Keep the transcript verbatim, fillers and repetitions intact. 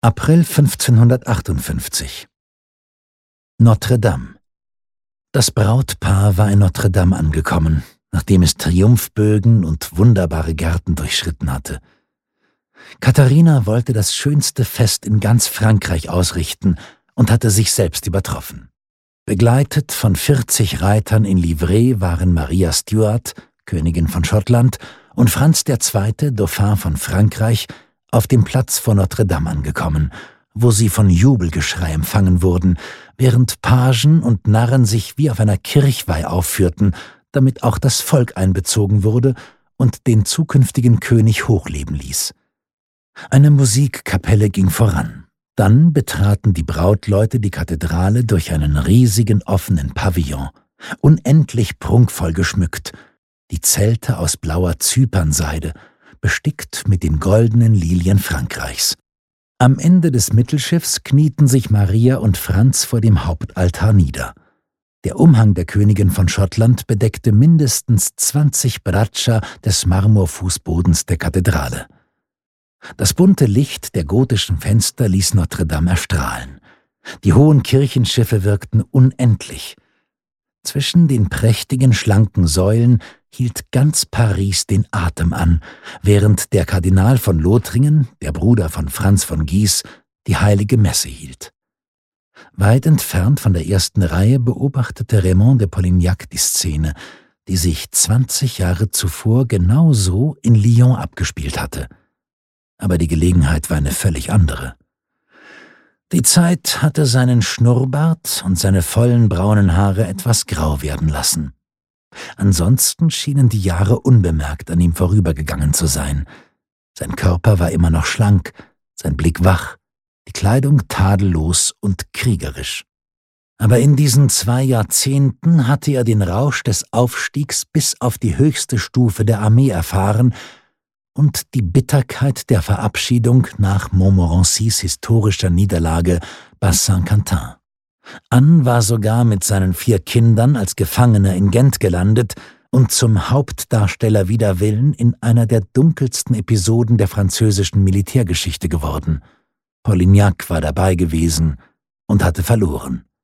April fünfzehnhundertachtundfünfzig. Notre Dame. Das Brautpaar war in Notre Dame angekommen, nachdem es Triumphbögen und wunderbare Gärten durchschritten hatte. Katharina wollte das schönste Fest in ganz Frankreich ausrichten und hatte sich selbst übertroffen. Begleitet von vierzig Reitern in Livree waren Maria Stuart, Königin von Schottland, und Franz der Zweite, Dauphin von Frankreich, auf dem Platz vor Notre Dame angekommen, wo sie von Jubelgeschrei empfangen wurden, während Pagen und Narren sich wie auf einer Kirchweih aufführten, damit auch das Volk einbezogen wurde und den zukünftigen König hochleben ließ. Eine Musikkapelle ging voran. Dann betraten die Brautleute die Kathedrale durch einen riesigen offenen Pavillon, unendlich prunkvoll geschmückt, die Zelte aus blauer Zypernseide, bestickt mit den goldenen Lilien Frankreichs. Am Ende des Mittelschiffs knieten sich Maria und Franz vor dem Hauptaltar nieder. Der Umhang der Königin von Schottland bedeckte mindestens zwanzig Braccia des Marmorfußbodens der Kathedrale. Das bunte Licht der gotischen Fenster ließ Notre Dame erstrahlen. Die hohen Kirchenschiffe wirkten unendlich. Zwischen den prächtigen, schlanken Säulen hielt ganz Paris den Atem an, während der Kardinal von Lothringen, der Bruder von Franz von Guise, die heilige Messe hielt. Weit entfernt von der ersten Reihe beobachtete Raymond de Polignac die Szene, die sich zwanzig Jahre zuvor genau so in Lyon abgespielt hatte. Aber die Gelegenheit war eine völlig andere. Die Zeit hatte seinen Schnurrbart und seine vollen braunen Haare etwas grau werden lassen. Ansonsten schienen die Jahre unbemerkt an ihm vorübergegangen zu sein. Sein Körper war immer noch schlank, sein Blick wach, die Kleidung tadellos und kriegerisch. Aber in diesen zwei Jahrzehnten hatte er den Rausch des Aufstiegs bis auf die höchste Stufe der Armee erfahren und die Bitterkeit der Verabschiedung nach Montmorencys historischer Niederlage bei Saint-Quentin. Anne war sogar mit seinen vier Kindern als Gefangener in Gent gelandet und zum Hauptdarsteller wider Willen in einer der dunkelsten Episoden der französischen Militärgeschichte geworden. Polignac war dabei gewesen und hatte verloren.